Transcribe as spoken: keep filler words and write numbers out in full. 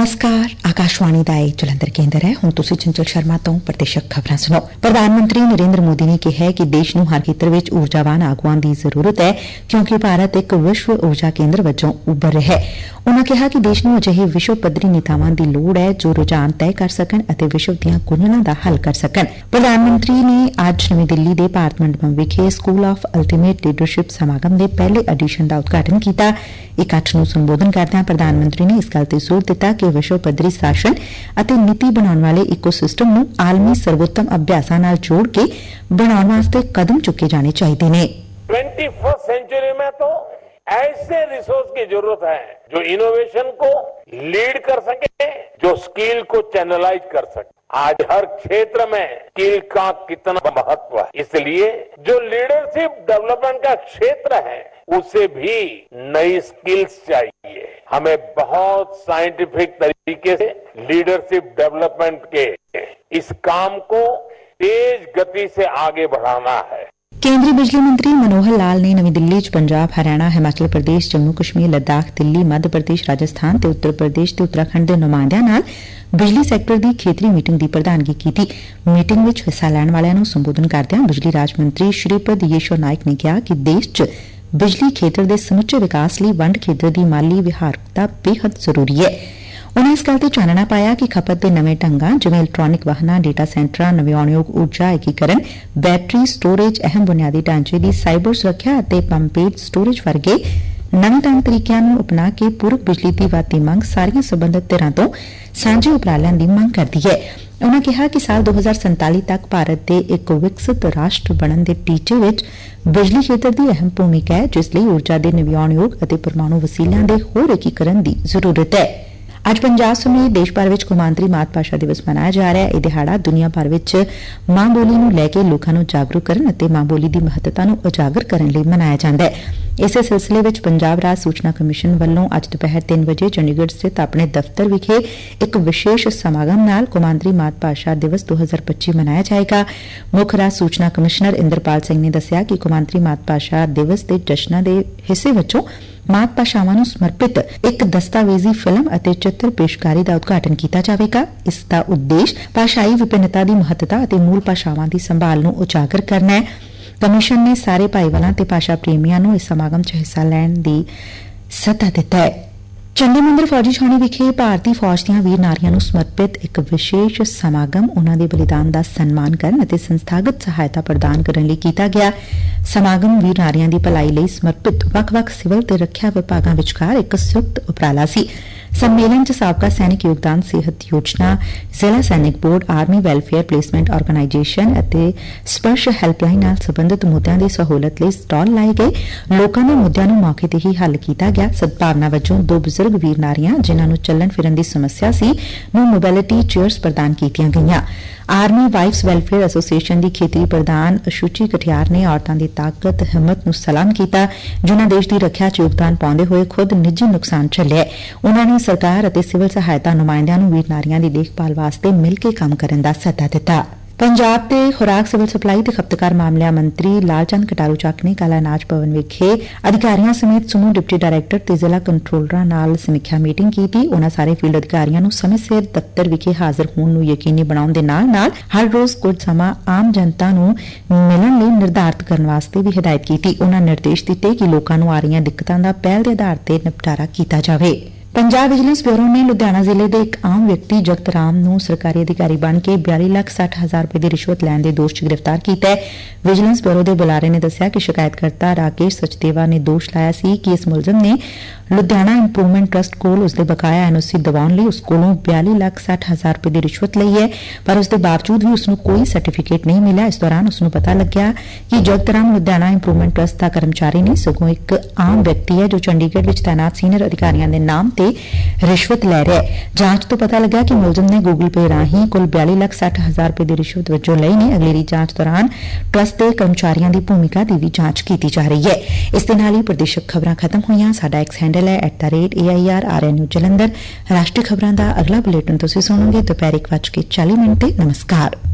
नमस्कार, आकाशवाणी ਦਾ ਇਹ ਜਲੰਧਰ ਕੇਂਦਰ ਹੈ। ਹੁਣ ਤੁਸੀਂ ਚੰਚਲ ਸ਼ਰਮਾ ਤੋਂ ਪ੍ਰਤੀਸ਼ਕ ਖਬਰਾਂ ਸੁਣੋ। ਪ੍ਰਧਾਨ ਮੰਤਰੀ ਨਰਿੰਦਰ ਮੋਦੀ ਨੇ ਕਿਹਾ ਹੈ ਕਿ ਦੇਸ਼ ਨੂੰ ਹਰ ਖੇਤਰ ਵਿੱਚ ਊਰਜਾਵਾਨ ਆਗੂਆਂ ਦੀ ਜ਼ਰੂਰਤ ਹੈ, ਕਿਉਂਕਿ ਭਾਰਤ ਇੱਕ ਵਿਸ਼ਵ ਊਰਜਾ ਕੇਂਦਰ ਵਜੋਂ ਉੱਭਰ ਰਿਹਾ ਹੈ। ਉਨ੍ਹਾਂ ਕਿਹਾ ਕਿ ਦੇਸ਼ ਨੂੰ ਅਜਿਹੇ ਵਿਸ਼ਵ ਪੱਧਰੀ ਨੇਤਾਵਾਂ ਦੀ ਲੋੜ ਹੈ ਜੋ ਰੁਝਾਨ ਤੈਅ ਕਰ ਸਕਣ ਅਤੇ ਵਿਸ਼ਵ ਦੀਆਂ ਗੁੰਝਲਾਂ ਦਾ ਹੱਲ ਕਰ ਸਕਣ। ਪ੍ਰਧਾਨ ਮੰਤਰੀ ਨੇ ਅੱਜ ਨਵੀਂ ਦਿੱਲੀ ਦੇ ਭਾਰਤ ਮੰਡਪਮ ਵਿਖੇ ਸਕੂਲ ਆਫ ਅਲਟੀਮੇਟ ਲੀਡਰਸ਼ਿਪ ਸਮਾਗਮ ਦੇ ਪਹਿਲੇ ਐਡੀਸ਼ਨ ਦਾ ਉਦਘਾਟਨ ਕੀਤਾ। ਇਕੱਠ ਨੂੰ ਸੰਬੋਧਨ ਕਰਦਿਆਂ ਪ੍ਰਧਾਨ ਮੰਤਰੀ ਨੇ ਇਸ ਗੱਲ ਤੇ ਜ਼ੋਰ ਦਿੱਤਾ ਕਿ ਵਿਸ਼ਵ ਪੱਧਰੀ ਸ਼ਾਸਨ ਅਤੇ ਨੀਤੀ ਬਣਾਉਣ ਵਾਲੇ ਇਕੋ ਸਿਸਟਮ ਨੂੰ ਆਲਮੀ ਸਰਵੋਤਮ ਅਭਿਆਸਾਂ ਨਾਲ ਜੋੜ ਕੇ ਬਣਾਉਣ ਵਾਸਤੇ ਕਦਮ ਚੁੱਕੇ ਜਾਣੇ ਚਾਹੀਦੇ ਨੇ। ट्वेंटी फर्स्ट सेंचुरी में तो ऐसे रिसोर्स की जरूरत है जो इनोवेशन को लीड कर सके, जो स्किल को चैनलाइज कर सके। आज हर क्षेत्र में स्किल का कितना महत्व है, इसलिए जो लीडरशिप डेवलपमेंट का क्षेत्र है उसे भी नई स्किल्स चाहिए। हमें बहुत साइंटिफिक तरीके से लीडरशिप डेवलपमेंट के इस काम को तेज गति से आगे बढ़ाना है। ਕੇਂਦਰੀ ਬਿਜਲੀ ਮੰਤਰੀ ਮਨੋਹਰ ਲਾਲ ਨੇ ਨਵੀਂ ਦਿੱਲੀ ਚ ਪੰਜਾਬ, ਹਰਿਆਣਾ, ਹਿਮਾਚਲ ਪ੍ਰਦੇਸ਼, ਜੰਮੂ ਕਸ਼ਮੀਰ, ਲੱਦਾਖ, ਦਿੱਲੀ, ਮੱਧ ਪ੍ਰਦੇਸ਼, ਰਾਜਸਥਾਨ ਤੇ ਉੱਤਰ ਪ੍ਰਦੇਸ਼ ਤੇ ਉੱਤਰਾਖੰਡ ਦੇ ਨੁਮਾਇੰਦਿਆਂ ਨਾਲ ਬਿਜਲੀ ਸੈਕਟਰ ਦੀ ਖੇਤਰੀ ਮੀਟਿੰਗ ਦੀ ਪ੍ਰਧਾਨਗੀ ਕੀਤੀ। ਮੀਟਿੰਗ ਵਿੱਚ ਹਿੱਸਾ ਲੈਣ ਵਾਲਿਆਂ ਨੂੰ ਸੰਬੋਧਨ ਕਰਦਿਆਂ ਬਿਜਲੀ ਰਾਜ ਮੰਤਰੀ ਸ਼੍ਰੀਪਦ ਯੇਸ਼ੋ ਨਾਇਕ ਨੇ ਕਿਹਾ ਕਿ ਦੇਸ਼ ਚ ਬਿਜਲੀ ਖੇਤਰ ਦੇ ਸਮੁੱਚੇ ਵਿਕਾਸ ਲਈ ਵੰਡ ਖੇਤਰ ਦੀ ਮਾਲੀ ਵਿਹਾਰਤਾ ਬੇਹੱਦ ਜ਼ਰੂਰੀ ਹੈ। ਉਨ੍ਹਾਂ ਇਸ ਗੱਲ ਤੇ ਚਾਨਣਾ ਪਾਇਆ ਕਿ ਖਪਤ ਦੇ ਨਵੇਂ ਢੰਗਾਂ ਜਿਵੇਂ ਇਲੈਕਟ੍ਰਾਨਿਕ ਵਾਹਨਾਂ, ਡੇਟਾ ਸੈਂਟਰਾਂ, ਨਵਿਆਉਣਯੋਗ ਊਰਜਾ ਏਕੀਕਰਨ, ਬੈਟਰੀ ਸਟੋਰੇਜ, ਅਹਿਮ ਬੁਨਿਆਦੀ ਢਾਂਚੇ ਦੀ ਸਾਈਬਰ ਸੁਰੱਖਿਆ ਅਤੇ ਪੰਪੇਡ ਸਟੋਰੇਜ ਵਰਗੇ ਨਵੇਂ ਢੰਗ ਤਰੀਕਿਆਂ ਨੂੰ ਅਪਣਾ ਕੇ ਪੂਰਕ ਬਿਜਲੀ ਦੀ ਵੱਧਦੀ ਮੰਗ ਸਾਰੀਆਂ ਸਬੰਧਤ ਧਿਰਾਂ ਤੋਂ ਸਾਂਝੇ ਉਪਰਾਲਿਆਂ ਦੀ ਮੰਗ ਕਰਦੀ ਹੈ। ਉਨ੍ਹਾਂ ਕਿਹਾ ਕਿ ਸਾਲ ਦੋ ਹਜ਼ਾਰ ਸੰਤਾਲੀ ਤੱਕ ਭਾਰਤ ਦੇ ਇੱਕ ਵਿਕਸਿਤ ਰਾਸ਼ਟਰ ਬਣਨ ਦੇ ਟੀਚੇ ਵਿੱਚ ਬਿਜਲੀ ਖੇਤਰ ਦੀ ਅਹਿਮ ਭੂਮਿਕਾ ਹੈ, ਜਿਸ ਲਈ ਊਰਜਾ ਦੇ ਨਵਿਆਉਣਯੋਗ ਅਤੇ ਪਰਮਾਣੂ ਵਸੀਲਿਆਂ ਦੇ ਹੋਰ ਏਕੀਕਰਨ ਦੀ ਜ਼ਰੂਰਤ ਹੈ। ਅੱਜ ਪੰਜਾਬ ਸਮੇਤ ਦੇਸ਼ ਭਰ ਵਿੱਚ ਕੌਮਾਂਤਰੀ ਮਾਤ ਭਾਸ਼ਾ ਦਿਵਸ ਮਨਾਇਆ ਜਾ ਰਿਹਾ ਹੈ। ਇਹ ਦਿਹਾੜਾ ਦੁਨੀਆ ਭਰ ਵਿੱਚ ਮਾਂ ਬੋਲੀ ਨੂੰ ਲੈ ਕੇ ਲੋਕਾਂ ਨੂੰ ਜਾਗਰੂਕ ਕਰਨ ਅਤੇ ਮਾਂ ਬੋਲੀ ਦੀ ਮਹੱਤਤਾ ਨੂੰ ਉਜਾਗਰ ਕਰਨ ਲਈ ਮਨਾਇਆ ਜਾਂਦਾ ਹੈ। ਇਸੇ ਸਿਲਸਿਲੇ ਵਿੱਚ ਪੰਜਾਬ ਰਾਜ ਸੂਚਨਾ ਕਮਿਸ਼ਨ ਵੱਲੋਂ ਅੱਜ ਦੁਪਹਿਰ ਤਿੰਨ ਵਜੇ ਚੰਡੀਗੜ੍ਹ ਸਥਿਤ ਆਪਣੇ ਦਫ਼ਤਰ ਵਿਖੇ ਇੱਕ ਵਿਸ਼ੇਸ਼ ਸਮਾਗਮ ਨਾਲ ਕੌਮਾਂਤਰੀ ਮਾਤ ਭਾਸ਼ਾ ਦਿਵਸ ਦੋ ਹਜ਼ਾਰ ਪੱਚੀ ਮਨਾਇਆ ਜਾਏਗਾ। ਮੁੱਖ ਰਾਜ ਸੂਚਨਾ ਕਮਿਸ਼ਨਰ ਇੰਦਰਪਾਲ ਸਿੰਘ ਨੇ ਦੱਸਿਆ ਕਿ ਕੌਮਾਂਤਰੀ ਮਾਤ ਭਾਸ਼ਾ ਦਿਵਸ ਦੇ ਜਸ਼ਨਾਂ ਦੇ ਹਿੱਸੇ ਵਜੋਂ ਮਾਤ ਭਾਸ਼ਾਵਾਂ ਨੂੰ ਸਮਰਪਿਤ ਇੱਕ ਦਸਤਾਵੇਜ਼ੀ ਫਿਲਮ ਅਤੇ ਚਿੱਤਰ ਪੇਸ਼ਕਾਰੀ ਦਾ ਉਦਘਾਟਨ ਕੀਤਾ ਜਾਵੇਗਾ। ਇਸ ਦਾ ਉਦੇਸ਼ ਭਾਸ਼ਾਈ ਵਿਭਿੰਨਤਾ ਦੀ ਮਹੱਤਤਾ ਅਤੇ ਮੂਲ ਭਾਸ਼ਾਵਾਂ ਦੀ ਸੰਭਾਲ ਨੂੰ ਉਜਾਗਰ ਕਰਨਾ ਹੈ। ਕਮਿਸ਼ਨ ਨੇ ਸਾਰੇ ਭਾਈਵਾਲਾਂ ਤੇ ਭਾਸ਼ਾ ਪ੍ਰੇਮੀਆਂ ਨੂੰ ਇਸ ਸਮਾਗਮ 'ਚ ਹਿੱਸਾ ਲੈਣ ਦੀ ਸੱਦਾ ਦਿੱਤਾ ਹੈ। ਚੰਡੀ ਮੰਦਰ ਫੌਜੀ ਛਾਉਣੀ ਵਿਖੇ ਭਾਰਤੀ ਫੌਜ ਦੀਆਂ ਵੀਰ ਨਾਰੀਆਂ ਨੂੰ ਸਮਰਪਿਤ ਇੱਕ ਵਿਸ਼ੇਸ਼ ਸਮਾਗਮ ਉਨ੍ਹਾਂ ਦੇ ਬਲੀਦਾਨ ਦਾ ਸਨਮਾਨ ਕਰਨ ਅਤੇ ਸੰਸਥਾਗਤ ਸਹਾਇਤਾ ਪ੍ਰਦਾਨ ਕਰਨ ਲਈ ਕੀਤਾ ਗਿਆ। ਸਮਾਗਮ ਵੀਰ ਨਾਰੀਆਂ ਦੀ ਭਲਾਈ ਲਈ ਸਮਰਪਿਤ ਵੱਖ-ਵੱਖ ਸਿਵਲ ਤੇ ਰੱਖਿਆ ਵਿਭਾਗਾਂ ਵਿਚਕਾਰ ਇੱਕ ਸੰਯੁਕਤ ਉਪਰਾਲਾ ਸੀ। ਸੰਮੇਲਨ 'ਚ ਸਾਬਕਾ ਸੈਨਿਕ ਯੋਗਦਾਨ ਸਿਹਤ ਯੋਜਨਾ, ਜ਼ਿਲ੍ਹਾ ਸੈਨਿਕ board, army welfare placement organisation ਅਤੇ ਸਪਰਸ਼ ਹੈਲਪਲਾਈਨ ਨਾਲ ਸਬੰਧਤ ਮੁੱਦਿਆਂ ਦੀ ਸਹੂਲਤ ਲਈ ਸਟਾਲ ਲਾਏ ਗਏ। ਲੋਕਾਂ ਦੇ ਮੁੱਦਿਆਂ ਨੂੰ ਮੌਕੇ ਤੇ ਹੀ ਹੱਲ ਕੀਤਾ ਗਿਆ। ਸਦਭਾਵਨਾ ਵਜੋਂ ਦੋ ਬਜ਼ੁਰਗ ਵੀਰ ਨਾਰੀਆਂ ਜਿਨ੍ਹਾਂ ਨੂੰ ਚੱਲਣ ਫਿਰਨ ਦੀ ਸਮੱਸਿਆ ਸੀ ਨੂੰ ਮੋਬਿਲਿਟੀ ਚੇਅਰਸ ਪ੍ਰਦਾਨ ਕੀਤੀਆਂ ਗਈਆਂ। ਆਰਮੀ ਵਾਈਫਸ ਵੈਲਫੇਅਰ ਐਸੋਸੀਏਸ਼ਨ ਦੀ ਖੇਤਰੀ ਪ੍ਰਧਾਨ ਅਸ਼ੂਚੀ ਕਠਿਆਰ ਨੇ ਔਰਤਾਂ ਦੀ ਤਾਕਤ, ਹਿੰਮਤ ਨੂੰ ਸਲਾਮ ਕੀਤਾ, ਜਿਨ੍ਹਾਂ ਦੇਸ਼ ਦੀ ਰੱਖਿਆ 'ਚ ਯੋਗਦਾਨ ਪਾਉਂਦੇ ਹੋਏ ਖੁਦ ਨਿੱਜੀ ਨੁਕਸਾਨ ਝੱਲਿਆ। ਉਨ੍ਹਾਂ ਨੇ ਸਰਕਾਰ ਅਤੇ ਸਿਵਲ ਸਹਾਇਤਾ ਨੁਮਾਇੰਦਿਆਂ ਨੂੰ ਵੀਰ ਨਾਰੀਆਂ ਦੀ ਦੇਖਭਾਲ ਵਾਸਤੇ ਮਿਲ ਕੇ ਕੰਮ ਕਰਨ ਦਾ ਸੱਦਾ ਦਿੱਤਾ। ਪੰਜਾਬ ਦੇ ਖੁਰਾਕ, ਸਿਵਲ ਸਪਲਾਈ ਤੇ ਖਪਤਕਾਰ ਮਾਮਲਿਆਂ ਮੰਤਰੀ ਲਾਲਚੰਦ ਕਟਾਰੂ ਚੱਕ ਨੇ ਕੱਲ੍ਹ ਅਨਾਜ ਭਵਨ ਵਿਖੇ ਅਧਿਕਾਰੀਆਂ ਸਮੇਤ ਸਮੂਹ ਡਿਪਟੀ ਡਾਇਰੈਕਟਰ ਤੇ ਜ਼ਿਲ੍ਹਾ ਕੰਟਰੋਲਰਾਂ ਨਾਲ ਸਮੀਖਿਆ ਮੀਟਿੰਗ ਕੀਤੀ। ਉਨ੍ਹਾਂ ਸਾਰੇ ਫੀਲਡ ਅਧਿਕਾਰੀਆਂ ਨੂੰ ਸਮੇਂ ਸਿਰ ਦਫ਼ਤਰ ਵਿਖੇ ਹਾਜ਼ਰ ਹੋਣ ਨੂੰ ਯਕੀਨੀ ਬਣਾਉਣ ਦੇ ਨਾਲ-ਨਾਲ ਹਰ ਰੋਜ਼ ਕੁਝ ਸਮਾਂ ਆਮ ਜਨਤਾ ਨੂੰ ਮਿਲਣ ਲਈ ਨਿਰਧਾਰਤ ਕਰਨ ਵਾਸਤੇ ਵੀ ਹਦਾਇਤ ਕੀਤੀ। ਉਨ੍ਹਾਂ ਨਿਰਦੇਸ਼ ਦਿੱਤੇ ਕਿ ਲੋਕਾਂ ਨੂੰ ਆ ਰਹੀਆਂ ਦਿੱਕਤਾਂ ਦਾ ਪਹਿਲ ਦੇ ਆਧਾਰ ਤੇ ਨਿਪਟਾਰਾ ਕੀਤਾ ਜਾਵੇ। ਪੰਜਾਬ ਵਿਜੀਲੈਂਸ ਬਿਊਰੋ ਨੇ ਲੁਧਿਆਣਾ ਜ਼ਿਲ੍ਹੇ ਦੇ ਇੱਕ ਆਮ ਵਿਅਕਤੀ ਜਗਤ ਰਾਮ ਨੂੰ ਸਰਕਾਰੀ ਅਧਿਕਾਰੀ ਬਣ ਕੇ ਬਿਆਲੀ ਲੱਖ ਸੱਠ ਹਜ਼ਾਰ ਰੁਪਏ ਦੀ ਰਿਸ਼ਵਤ ਲੈਣ ਦੇ ਦੋਸ਼ 'ਚ ਗ੍ਰਿਫਤਾਰ ਕੀਤਾ ਹੈ। ਵਿਜੀਲੈਂਸ ਬਿਊਰੋ ਦੇ ਬੁਲਾਰੇ ਨੇ ਦੱਸਿਆ ਕਿ ਸ਼ਿਕਾਇਤਕਰਤਾ ਰਾਕੇਸ਼ ਸਚਦੇਵਾ ਨੇ ਦੋਸ਼ ਲਾਇਆ ਸੀ ਕਿ ਇਸ ਮੁਲਜ਼ਮ ਨੇ ਲੁਧਿਆਣਾ ਇੰਪਰੂਵਮੈਂਟ ਟਰਸਟ ਕੋਲ ਉਸਦੇ ਬਕਾਇਆ ਐਨਓਸੀ ਦਿਵਾਉਣ ਲਈ ਉਸ ਕੋਲੋਂ ਬਿਆਲੀ ਲੱਖ ਸੱਠ ਹਜ਼ਾਰ ਰੁਪਏ ਦੀ ਰਿਸ਼ਵਤ ਲਈ ਹੈ, ਪਰ ਉਸ ਦੇ ਬਾਵਜੂਦ ਵੀ ਉਸ ਨੂੰ ਕੋਈ ਸਰਟੀਫਿਕੇਟ ਨਹੀਂ ਮਿਲਿਆ। ਇਸ ਦੌਰਾਨ ਉਸ ਨੂੰ ਪਤਾ ਲੱਗਿਆ ਕਿ ਜਗਤ ਰਾਮ ਲੁਧਿਆਣਾ ਇੰਪਰੂਵਮੈਂਟ ਟਰਸਟ ਦਾ ਕਰਮਚਾਰੀ ਨਹੀਂ, ਸਗੋਂ ਇੱਕ ਆਮ ਵਿਅਕਤੀ ਹੈ ਜੋ ਚੰਡੀਗੜ੍ਹ ਵਿੱਚ ਤਾਇਨਾਤ ਸੀਨੀਅਰ ਅਧਿਕਾਰੀਆਂ ਦੇ ਨਾਮ ਤੇ ਰਿਸ਼ਵਤ ਲੈ ਰਿਹਾ ਹੈ। ਜਾਂਚ ਤੋਂ ਪਤਾ ਲੱਗਾ ਕਿ ਮੁਲਜ਼ਮ ਨੇ ਗੂਗਲ ਪੇ ਰਾਹੀਂ ਕੁੱਲ ਬਿਆਲੀ ਲੱਖ ਸੱਠ ਹਜ਼ਾਰ ਰੁਪਏ ਦੀ ਰਿਸ਼ਵਤ ਵਜੋਂ ਲਈ ਨੇ। ਅਗਲੇਰੀ ਜਾਂਚ ਦੌਰਾਨ ਟਰਸਟ ਦੇ ਕਰਮਚਾਰੀਆਂ ਦੀ ਭੂਮਿਕਾ ਦੀ ਵੀ ਜਾਂਚ ਕੀਤੀ ਜਾ ਰਹੀ ਹੈ। ਇਸ ਦੇ ਨਾਲ ਹੀ ਪ੍ਰਦੇਸ਼ਕ ਖਬਰਾਂ ਖਤਮ ਹੋਈਆਂ। ਸਾਡਾ ਐਕਸ ਹੈਂਡਲ ਹੈ at the rate A I R R N U Jalandhar. ਰਾਸ਼ਟਰੀ ਖਬਰਾਂ ਦਾ ਅਗਲਾ ਬੁਲੇਟਿਨ ਤੁਸੀਂ ਸੁਣੋਗੇ ਦੁਪਹਿਰ ਇੱਕ ਵੱਜ ਕੇ ਚਾਲੀ ਮਿੰਟ ਤੇ। ਨਮਸਕਾਰ।